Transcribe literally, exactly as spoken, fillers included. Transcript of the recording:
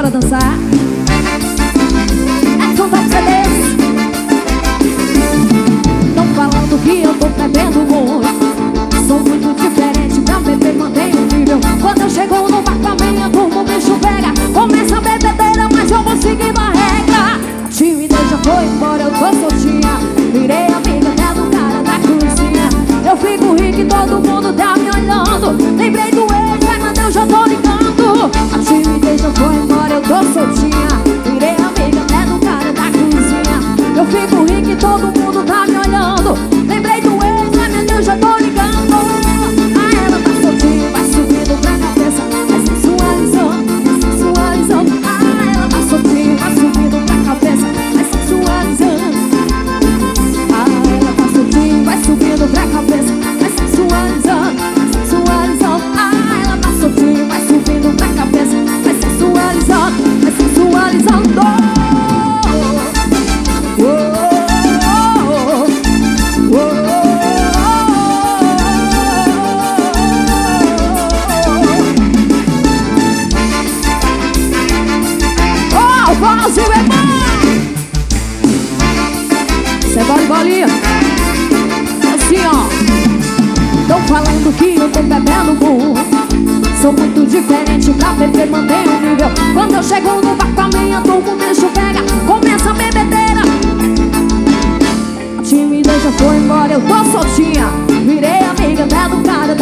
para dançar. É são top C Ds. Tão falando que eu tô bebendo muito. Sou muito diferente pra beber, mantenho o nível. Quando eu chego no bar com a minha turma, o bicho pega. Começa a bebedeira, mas eu vou seguindo a regra. A timidez já foi embora, eu tô soltinha. Virei amiga até do cara da cozinha. Eu fico rico e todo mundo tá me olhando. Lembrei do ex, ai meu Deus, já tô ligando. A timidez já foi embora, eu tô soltinha. Virei amiga até do cara da cozinha. Eu fico rico e todo mundo tá me olhando. Lembrei do ex, ai meu Deus, já tô ligando. Ah, ela tá soltinha, vai subindo pra cabeça, vai sensualizando, vai sensualizando. Ah, ela tá soltinha, vai subindo pra cabeça, vai sensualizando. Ah, ela tá soltinha, vai subindo pra cabeça, vai sensualizando, vai sensualizando. Ah, ela tá soltinha, vai subindo pra cabeça, vai sensualizando, vai sensualizando. Oh, oh, oh, oh. Oh, Brasil é bom! Cê é bola e bolinha. Assim, ó. Tão falando que eu tô bebendo muito. Sou muito diferente pra beber, mantenho o nível. Quando eu chego no bar com a minha turma, o bicho pega. Começa a bebedeira. A timidez já foi embora, eu tô soltinha. Virei amiga até do cara